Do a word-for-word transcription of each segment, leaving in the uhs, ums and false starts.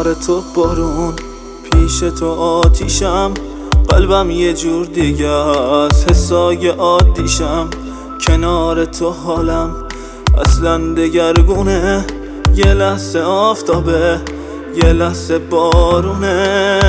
کنار تو بارون، پیش تو آتیشم، قلبم یه جور دیگه است، حسای عادیشم. کنار تو حالم اصلا دگرگونه، یه لحظه آفتابه یه لحظه بارونه.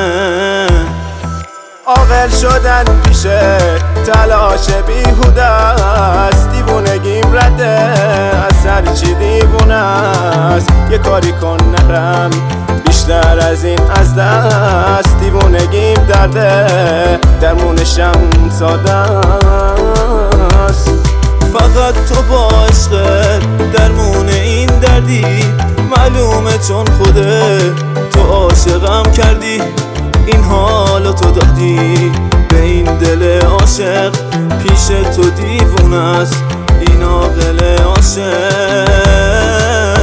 عاقل شدن پیشه تلاش بیهوده است، دیوونگیم رده از هر چی دیوونه است. یه کاری کن نرم بیشتر از این از دست، دیوونگیم درده درمونشم ساده است. فقط تو با عشقت درمون این دردی، معلومه چون خوده تو عاشقم کردی. این حالو تو دادی به این دل عاشق، پیش تو دیوونه است این عاقل عاشق.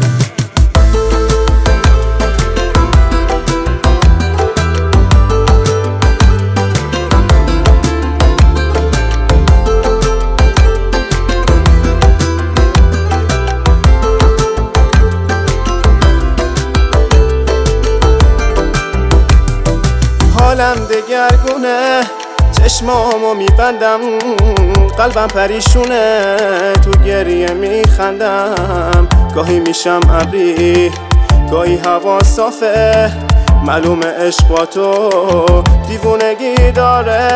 حالم دگرگونه، چشمامو میبندم، قلبم پریشونه، تو گریه میخندم. گاهی میشم ابری گاهی هوا صافه، معلومه عشق با تو دیوونگی داره.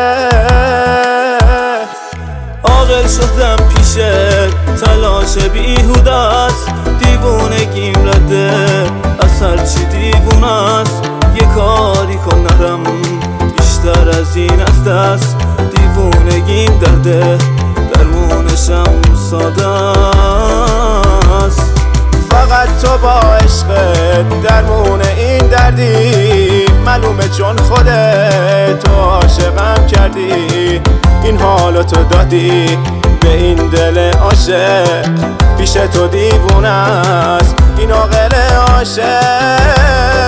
عاقل شدم پیشت تلاش بیهوده است، دیوونگیم رده از هر چی دیوونه است. یه کاری کن نرم بیشتر از این از دست، دیوونگیم درده درمونشم ساده است. فقط تو با عشقت درمون این دردی، معلومه چون خودت تو عاشقم کردی. این حالو تو دادی به این دل عاشق، پیش تو دیوونه است این عاقل عاشق.